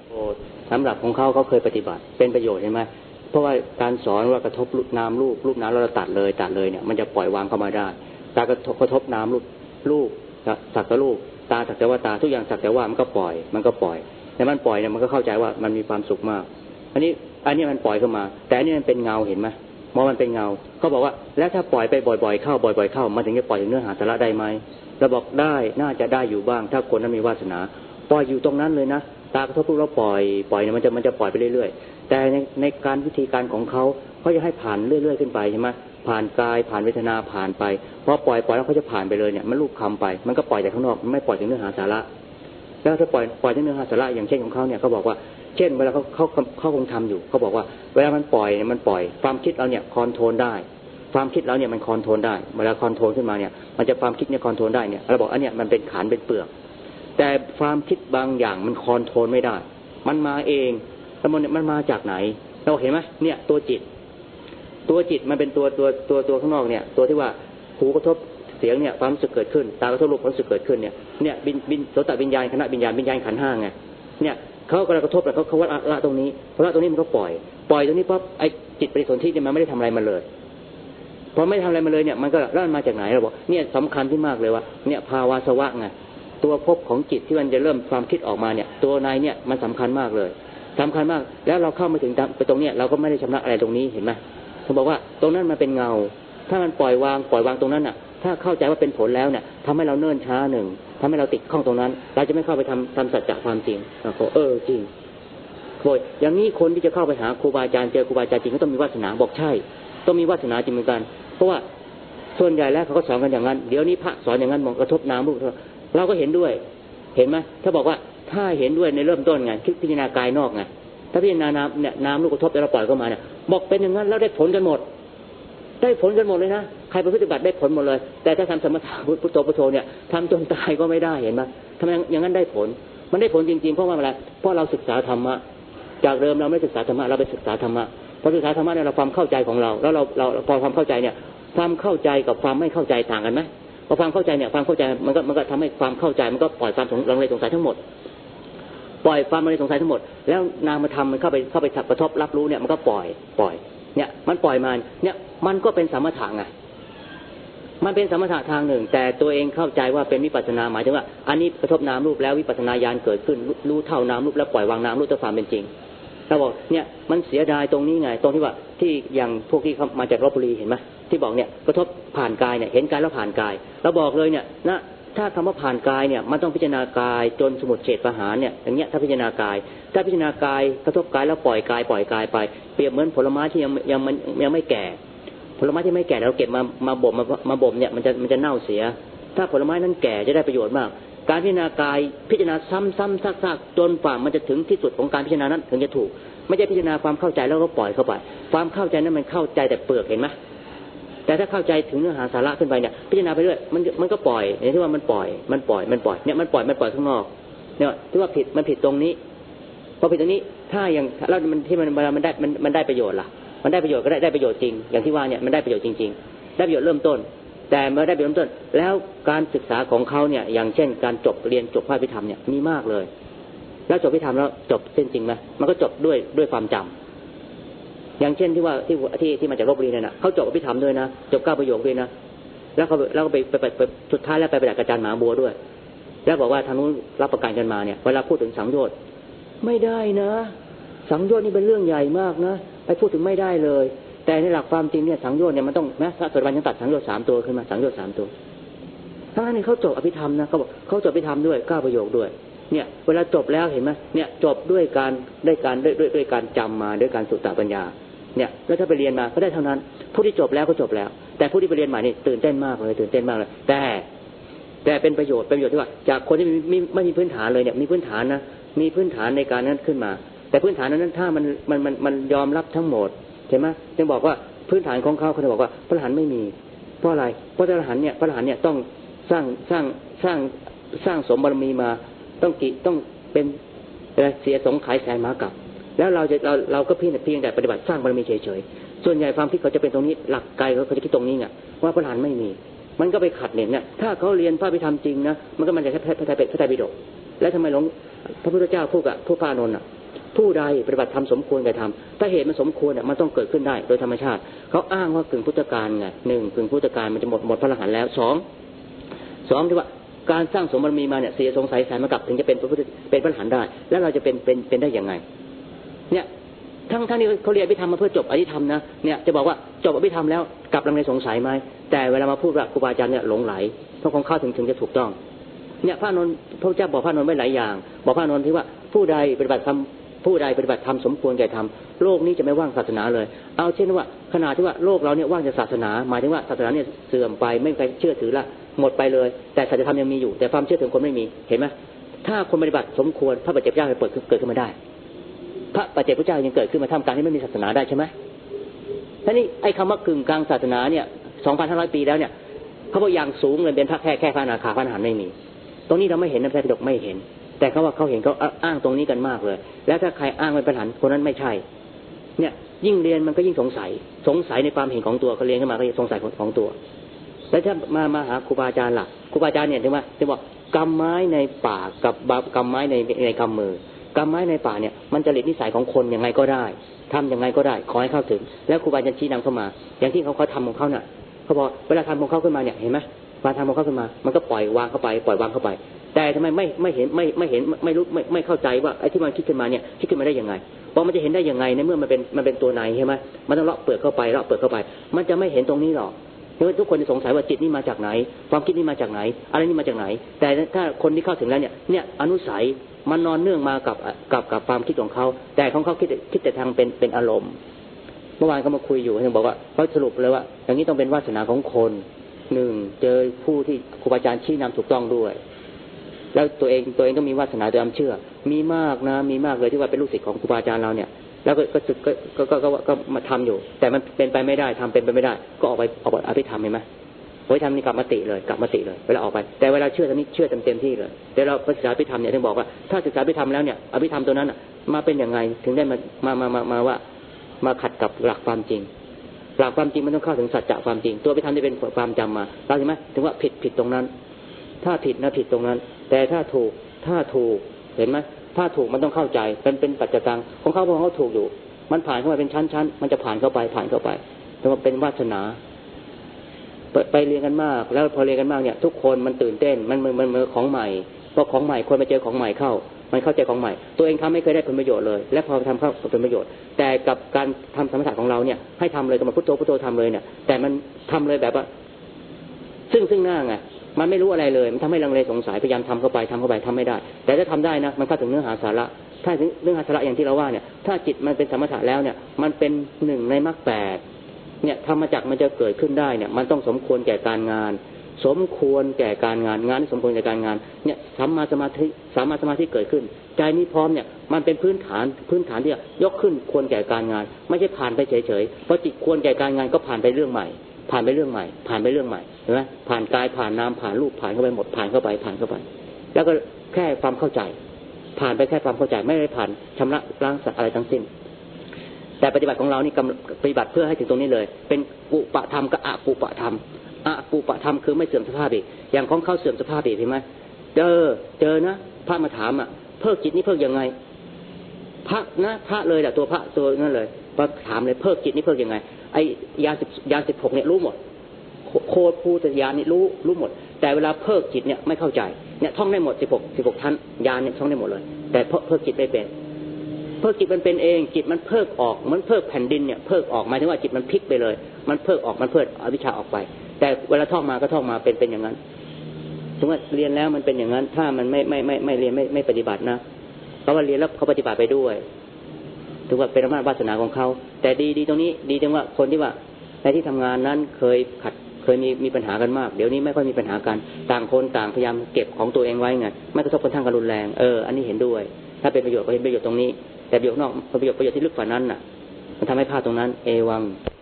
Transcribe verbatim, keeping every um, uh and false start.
สำหรับของเขาเขาเคยปฏิบัติเป็นประโยชน์ใช่ไหมเพราะว่าการสอนว่ากระทบน้ำรูปรูปน้ำเราตัดเลยตัดเลยเนี่ยมันจะปล่อยวางเข้ามาได้ตากระทบกระทบน้ำรูปรูปสักแต่รูปตาสักแต่ว่าตาทุกอย่างสักแต่ว่ามันก็ปล่อยมันก็ปล่อยแต่มันปล่อยเนี่ยมันก็เข้าใจว่ามันมีความสุขมากอันนี้อันนี้มันปล่อยเข้ามาแต่อันนี้มันเป็นเงาเห็นไหมมองมันเป็นเงาเขาบอกว่าแล้วถ้าปล่อยไปบ่อยๆเข้าบ่อยๆเข้ามันถึงจะปล่อยถึงเนื้อหาสาระได้ไหมเราบอกได้น่าจะได้อยู่บ้างถ้าคนนั้นมีวาสนาปล่อยอยู่ตรงนั้นเลยนะตากระทบรูปเราปล่อยปล่อยเนี่ยมันจะมันจะปล่อยไปเรื่อยๆแต่ในในการวิธีการของเขาเขาจะให้ผ่านเรื่อยๆขึ้นไปใช่ไหมผ่านกายผ่านเวทนาผ่านไปพอปล่อยปล่อยแล้วเขาจะผ่านไปเลยเนี่ยมันลูกคำไปมันก็ปล่อยแต่ข้างนอกมันไม่ปล่อยถึงเนื้อหาสาระแล้วถ้าปล่อยปล่อยถึงเนื้อหาสาระอย่างเช่นของเขาเนี่ยเขาบอกว่าเช่นเวลาเขาเขาเขาคงทำอยู่เขาบอกว่าเวลามันปล่อยมันปล่อยความคิดเราเนี่ยคอนโทรลได้ความคิดเราเนี่ยมันคอนโทรลได้เวลาคอนโทรลขึ้นมาเนี่ยมันจะความคิดเนี่ยคอนโทรลได้เนี่ยเราบอกอันเนี้ยมันเป็นขานเป็นเปลือกแต่ความคิดบางอย่างมันคอนโทรลไม่ได้มันมาเองแล้วมันมันมาจากไหนเราเห็นไหมเนี่ยตัวจิตตัวจิตมันเป็นตัวตัวตัวตัวข้างนอกเนี่ยตัวที่ว่าหูกระทบเสียงเนี่ยความรู้สึกเกิดขึ้นตากระทบรูปความรู้สึกเกิดขึ้นเนี่ยเนี่ยบินบินโสตวิญญาณคณะวิญญาณวิญญาณขันธ์ห้าไงเนี่ยเขากำลังกระทบแล้วเขาเขาวัดละตรงนี้เพราะละตรงนี้มันก็ปล่อยปล่อยตรงนี้เพราะไอ้จิตปฏิสนธิเนี่ยมันไม่ได้ทำอะไรมาเลยพอไม่ทำอะไรมาเลยเนี่ยมันก็ร่านมาจากไหนเราบอกเนี่ยสำคัญที่มากเลยว่าเนี่ยภาวะสวะไงตัวภพของจิตที่มันจะเริ่มความคิดออกมาเนี่ยตัวในเนี่ยมันสำคัญมากเลยสำคัญมากแล้วเราเข้ามาถึงไปตรงเนี้ยเราก็ไม่ได้ชำระอะไรตรงนี้เห็นไหมเขาบอกว่าตรงนั้นมันเป็นเงาถ้ามันปล่อยวางปล่อยวางตรงนั้นน่ะถ้าเข้าใจว่าเป็นผลแล้วเนี่ยทำให้เราเนิ่นช้าหนึ่งทำให้เราติดข้องตรงนั้นเราจะไม่เข้าไปทำทำสัจจะความจริงเราก็เออจริงโอยอย่างนี้คนที่จะเข้าไปหาครูบาอาจารย์เจอครูบาอาจารย์จริงก็ต้องมีวาสนาบอกใช่ต้องมีวาสนาจริงเหมือนกันเพราะว่าส่วนใหญ่แล้วเขาก็สอนกันอย่างนั้นเดี๋ยวนี้พระสอนอย่างนั้นมองกระทบน้ำรูปเราก็เห็นด้วยเห็นไหมถ้าบอกว่าถ้าเห็นด้วยในเริ่มต้นไงคิดพิจารณากายนอกไงถ้าพิจารณาน้ำเนี่ยน้ำลูกกระทบแล้วเราปล่อยเข้ามาเนี่ยบอกเป็นอย่างนั้นแล้วได้ผลกันหมดได้ผลกันหมดเลยนะใครปฏิบัติได้ผลหมดเลยแต่ถ้าทำสมถะพุทโธพุทโธเนี่ยทำจนตายก็ไม่ได้เห็นไหมทำไมอย่างนั้นได้ผลมันได้ผลจริงๆเพราะว่าอะไรเพราะเราศึกษาธรรมะจากเดิมเราไม่ศึกษาธรรมะเราไปศึกษาธรรมะพอศึกษาธรรมะเนี่ยเราความเข้าใจของเราแล้วเราเราพอความเข้าใจเนี่ยความเข้าใจกับความไม่เข้าใจต่างกันไหมพอความเข้าใจเนี่ยความเข้าใจมันก็มันก็ทำให้ความเข้าใจมันก็ปล่อยความลังเลสงสัยทั้งหมดปล่อยความลังเลสงสัยทั้งหมดแล้วนามธรรมมันเข้าไปเข้าไปกระทบรับรู้เนี่ยมันก็ปล่อยปล่อยเนี่ยมันปล่อยมาเนี่ยมันก็เป็นสมถะไงมันเป็นสมถะทางหนึ่งแต่ตัวเองเข้าใจว่าเป็นวิปัสสนาหมายถึงว่าอันนี้กระทบนามรูปแล้ววิปัสสนาญาณเกิดขึ้นรู้เท่านามรูปแล้วปล่อยวางนามรูปตามความเป็นจริงเราบอกเนี่ยมันเสียดายตรงนี้ไงตรงที่ว่าที่อย่างพวกที่เขามาจากลพบุรีเห็นไหมที่บอกเนี่ยกระทบผ่านกายเนี่ยเห็นกายแล้วผ่านกายเราบอกเลยเนี่ยนะถ้าคำว่าผ่านกายเนี่ยมันต้องพิจารณากายจนสมุทเฉทประหารเนี่ยอย่างเงี้ยถ้าพิจารณากายถ้าพิจารณากายกระทบกายแล้วปล่อยกายปล่อยกายไปเปรียบเหมือนผลไม้ที่ยังยังมันยังไม่แก่ผลไม้ที่ไม่แก่เราเก็บมามาบ่มมามาบ่มเนี่ยมันจะมันจะเน่าเสียถ้าผลไม้นั้นแก่จะได้ประโยชน์มากการพิจารณากายพิจารณาซ้ำๆซากๆจนฝ่ามันจะถึงที่สุดของการพิจารณานั้นถึงจะถูกไม่ใช่พิจารณาความเข้าใจแล้วก็ปล่อยเข้าไปความเข้าใจนั้นมันเข้าใจแต่เปลือกเห็นไหมแต่ถ้าเข้าใจถึงเนื้อหาสาระขึ้นไปเนี่ยพิจารณาไปเรื่อยมันมันก็ปล่อยอย่างที่ว่ามันปล่อยมันปล่อยมันปล่อยเนี่ยมันปล่อยมันปล่อยข้างนอกเนี่ยที่ว่าผิดมันผิดตรงนี้พอผิดตรงนี้ถ้าอย่างแล้วมันที่มันเวลามันได้มันมันได้ประโยชน์ล่ะมันได้ประโยชน์ก็ได้ได้ประโยชน์จริงอย่างที่ว่าเนี่ยมันได้ประโยชน์จริงๆได้ประโยชน์เริ่มต้นแต่เมื่อได้ประโยชน์เริ่มต้นแล้วการศึกษาของเขาเนี่ยอย่างเช่นการจบเรียนจบภาควิธรรมเนี่ยมีมากเลยแล้วจบวิธรรมแล้วจบเส้นจริงไหมมันก็จบด้วยด้วยความจำอย่างเช่นที่ว่าที่ที่ที่มาจากลพบุรีเนี่ยนะเขาจบวิธรรมด้วยนะจบเก้าประโยคด้วยนะแล้วเขาแล้วก็ไปไปไปสุดท้ายแล้วไปประดับอาจารย์หมาบัวด้วยแล้วบอกว่าทางนู้นรับประกันกันมาเนี่ยเวลาพูดถึงสังโยชน์ไม่ได้นะสังโยชน์นี่เป็นเรื่องใหญ่มากนะไปพูดถึงไม่ได้เลยแต่ในหลักความจริงเนี่ยสังโยชน์เนี่ยมันต้องแม้พระโสดาบันยังตัดสังโยชน์สามตัวขึ้นมาสังโยชน์สามตัวทั้งนั้นเขาจบอภิธรรมนะเขาบอกเขาจบอภิธรรมด้วยเก้าประโยคด้วยเนี่ยเวลาจบแล้วเห็นไหมเนี่ยจบด้วยการได้การด้วยด้วยด้วยการจำมาด้วยการสุตตปัญญาเนี่ยแล้วถ้าไปเรียนมาก็ได้เท่านั้นผู้ที่จบแล้วก็จบแล้วแต่ผู้ที่ไปเรียนใหม่นี่ตื่นเต้นมากเลยตื่นเต้นมากเลยแต่แต่เป็นประโยชน์เป็นประโยชน์ที่ว่าจากคนที่ไม่ไม่มีพื้นฐานเลยเนี่ยมีพื้นฐานนะมีพื้นฐานในการนั้นขึ้นมาแต่พื้นฐานนั้นถ้ามันมันมันมันยอมรับทั้งหมดใช่ไหมจึงบอกว่าพื้นฐานของเขาเขาจะบอกว่าพระอรหันต์ไม่มีเพราะอะไรเพราะพระอรหันต์เนี่ยพระอรหันต์เนี่ยต้องสร้างสร้างสร้างสร้างสมบารมีมาต้องกิต้องเป็นอะไรเสียสงไขยแสนมหากาพย์แล้วเราจะเราเราก็เพียงแต่เพียงแต่ปฏิบัติสร้างบารมีเฉยๆส่วนใหญ่ความคิดเขาจะเป็นตรงนี้หลักกายเขาจะคิดตรงนี้ไงว่าพระอรหันต์ไม่มีมันก็ไปขัดเนี่ยถ้าเขาเรียนพระพิธรรมจริงนะมันก็มันจะแค่พระไตรปิฎกแล้วทำไมหลวงพระพุทธเจ้าพูดกับผู้พระอานนท์อ่ะผู้ใดปฏิบัติธรรมสมควรแก่ธรรมถ้าเหตุมันสมควรเนี่ยมันต้องเกิดขึ้นได้โดยธรรมชาติเขาอ้างว่ากึ่งพุทธกาลไงหนึ่งกึ่งพุทธกาลมันจะหมดหมดพระอรหันต์แล้วสองสองที่ว่าการสร้างสมบารมีมาเนี่ยเสียสงสัยสายมากับถึงจะเป็นพระพุทธเป็นพระอรหันต์ได้แล้วเราจะเป็นเป็นเป็นได้ยังไงเนี่ยทั้งทั้งนี้เขาเรียนอภิธรรมมาเพื่อจบอภิธรรมนะเนี่ยจะบอกว่าจบอภิธรรมแล้วกลับลังเลสงสัยไหมแต่เวลามาพูดว่าครูบาอาจารย์เนี่ยหลงไหลเพราะของเข้าถึงถึงจะถูกต้องเนี่ยพระนนท์พระเจ้าบอกพระนนท์ไว้หลายอย่างบอกพระนนท์ที่ว่าผู้ใดปฏิบัติธรรมผู้ใดปฏิบัติธรรมสมควรแก่ธรรมโลกนี้จะไม่ว่างศาสนาเลยเอาเช่นว่าขณะที่ว่าโลกเราเนี่ยว่างจากศาสนาหมายถึงว่าศาสนาเนี่ยเสื่อมไปไม่มีใครเชื่อถือละหมดไปเลยแต่สัจธรรมยังมีอยู่แต่ความเชื่อถือคนไม่มีเห็นไหมถ้าคนปฏิบัติสมควรพระปัจเจกพุทธเจ้าเปิดเกิดขึ้นมาได้พระปัจเจกพุทธเจ้ายังเกิดขึ้นมาท่ามกลางที่ไม่มีศาสนาได้ใช่ไหมทีนี้ไอ้คำว่ากึ่งกลางศาสนาเนี่ย สองพันห้าร้อย ปีแล้วเนี่ยเขาบอกอย่างสูงเลยเป็นพระแค่แค่พระอนาคาพระอรหันต์ไม่มีตรงนี้เราไม่เห็นในพระไตรปิฎกไม่เห็นแต่เขาว่าเขาเห็นเขาอ้างตรงนี้กันมากเลยแล้วถ้าใครอ้างเป็นพระอรหันต์คนนั้นไม่ใช่เนี่ยยิ่งเรียนมันก็ยิ่งสงสัยสงสัยในความเห็นของตัวเขาเรียนขึ้นมาก็สงสัยของตัวแล้วถ้ามามาหาครูบาอาจารย์ล่ะครูบาอาจารย์เนี่ยถึงว่าจะบอกกำไม้ในป่ากับกำไม้ในในกำมือกำไม้ในป่าเนี่ยมันจะหลีกนิสัยของคนยังไงก็ได้ทำยังไงก็ได้ขอให้เข้าถึงแล้วครูบาอาจารย์ชี้นำเข้ามาอย่างที่เขาเขาทำของเขาเนี่ยเขาบอกเวลาทำของเขาขึ้นมาเนี่ยเห็นไหมเวลาทำของเขาขึ้นมามันก็ปล่อยวางเข้าไปปล่อยวางเข้าไปแต่ทำไมไม่ไม่เห็นไม่ไม่เห็นไม่รู้ไม่ไม่เข้าใจว่าไอ้ที่มันคิดขึ้นมาเนี่ยคิดขึ้นมาได้ยังไงเพราะมันจะเห็นได้ยังไงในเมื่อมันเป็นมันเป็นตัวในใช่ไหมมันต้องเลาะเปลือกเข้าไปเลาะเปลือกเข้าไปมันจะไม่เห็นตรงนี้หรอกเพราะทุกคนจะสงสัยว่าจิตนี่มาจากไหนความคิดนี่มาจากไหนอะไรนี่มาจากไหนแต่ถ้าคนที่เข้าถึงแล้วเนี่ยเนี่ยอนุสัยมันนอนเนื่องมากับกับกับความคิดของเขาแต่ของเขาคิดคิดแต่ทางเป็นเป็นอารมณ์เมื่อวานก็มาคุยอยู่เขาบอกว่าเขาสรุปเลยว่าอย่างนี้ต้องเป็นวาสนาของคนหนึ่งเจอผู้ที่ครูบาอาจารย์ชี้นำถูกต้องด้วยแล้วตัวเองตัวเองก็มีวาสนาด้วยความเชื่อมีมากนะมีมากเลยที่ว่าเป็นลูกศิษย์ของครูบาอาจารย์เราเนี่ยแล้วก็ก็ก็ก็ก็ก็มาทำอยู่แต่มันเป็นไปไม่ได้ทำเป็นไปไม่ได้ก็ออกไปออกไปอภิธรรมเห็นไหมโอ้ยทำนี่กลับมติเลยกลับมติเลยเวลาออกไปแต่เวลาเชื่อตอนนี้เชื่อเต็มเต็มที่เลยแต่เราศึกษาอภิธรรมเนี่ยถึงบอกว่าถ้าศึกษาอภิธรรมแล้วเนี่ยอภิธรรมตัวนั้นมาเป็นยังไงถึงได้มามามามามาว่ามาขัดกับหลักความจริงหลักความจริงมันต้องเข้าถึงสัจจะความจริงตัวอภิธรรมที่เป็นความจำมาเราเห็นไหมถึงว่าผิดผิดตรงนั้นถ้าผิดนะผิดตรงนั้นแต่ถ้าถูกถ้าถูกเห็นไหมถ้าถูกมันต้องเข้าใจเป็นเป็นปัจจัยการของเขาเพราะเขาถูกอยู่มันผ่านเข้ามาเป็นชั้นๆมันจะผ่านเข้าไปผ่านเข้าไปแต่ว่าเป็นวาสนาไปเรียนกันมากแล้วพอเรียนกันมากเนี่ยทุกคนมันตื่นเต้นมันมันมันมันของใหม่พอของใหม่คนมาเจอของใหม่เข้ามันเข้าใจของใหม่ตัวเองทำไม่เคยได้ผลประโยชน์เลยและพอทำเข้าเป็นประโยชน์แต่กับการทำสมถะของเราเนี่ยให้ทำเลยก็มาพุทโธพุทโธทำเลยเนี่ยแต่มันทำเลยแบบว่าซึ่งซึ่งหน้าไงมันไม่รู้อะไรเลยมันทำให้ลังเลสงสัยพยายามทำเข้าไปทำเข้าไปทำไม่ได้แต่ถ้าทำได้นะมันเข้าถึงเนื้อหาสาระถ้าถึงเนื้อหาสาระอย่างที่เราว่าเนี่ยถ้าจิตมันเป็นสมถะแล้วเนี่ยมันเป็นหนึ่งในมรรคแปดเนี่ยธรรมจักรมันจะเกิดขึ้นได้เนี่ยมันต้องสมควรแก่การงานสมควรแก่การงานงานที่สมควรแก่การงานเนี่ยสัมมาสมาธิสัมมาสมาธิเกิดขึ้นใจนี้พร้อมเนี่ยมันเป็นพื้นฐานพื้นฐานที่ยกขึ้นควรแก่การงานไม่ใช่ผ่านไปเฉยๆเพราะจิตควรแก่การงานก็ผ่านไปเรื่องใหม่ผ่านไปเรื่องใหม่ผ่านไปเรื่องใหม่เห็นไหมผ่านกายผ่านนามผ่านรูปผ่านเข้าไปหมดผ่านเข้าไปผ่านเข้าไปแล้วก็แค่ความเข้าใจผ่านไปแค่ความเข้าใจไม่ได้ผ่านชำระล้างสักอะไรทั้งสิ้นแต่ปฏิบัติของเรานี่ปฏิบัติเพื่อให้ถึงตรงนี้เลยเป็นกุปะธรรมกับอกุปะธรรมอกุปะธรรมคือไม่เสื่อมสภาพอีกอย่างของเขาเสื่อมสภาพอีกเห็นไหมเจอเจอนะพระมาถามอ่ะเพิกจิตนี่เพิกยังไงพระนะพระเลยแหละตัวพระตัวนั่นเลยมาถามเลยเพิกจิตนี่เพิกยังไงไอ้ยาสิบยาสิบหกเนี่ยรู้หมดโคตรภูตยานนี่รู้รู้หมดแต่เวลาเพิกจิตเนี่ยไม่เข้าใจเนี่ยท่องได้หมดสิบหกสิบหกท่านยานเนี่ยท่องได้หมดเลยแต่เพิกจิตไม่เป็นเพิกจิตมันเป็นเองจิตมันเพิกออกมันเพิกแผ่นดินเนี่ยเพิกออกหมายถึงว่าจิตมันพลิกไปเลยมันเพิกออกมันเพิกอวิชชาออกไปแต่เวลาท่องมาก็ท่องมาเป็นเป็นอย่างนั้นถึงว่าเรียนแล้วมันเป็นอย่างนั้นถ้ามันไม่ไม่ไม่ไม่เรียนไม่ไม่ปฏิบัตินะเพราะว่าเรียนแล้วเขาปฏิบัติไปด้วยถือว่าเป็นอำนาจวาสนาของเขาแต่ดีดีตรงนี้ดีตรงว่าคนที่ว่าในที่ทำงานนั้นเคยขัดเคยมีมีปัญหากันมากเดี๋ยวนี้ไม่ค่อยมีปัญหากันต่างคนต่างพยายามเก็บของตัวเองไว้ไงไม่กระทบกระทั่งกันรุนแรงเอออันนี้เห็นด้วยถ้าเป็นประโยชน์ก็เป็นประโยชน์ตรงนี้แต่ประโยชน์นอกประโยชน์ประโยชน์ที่ลึกกว่านั้นน่ะมันทำให้พลาดตรงนั้นเอวัง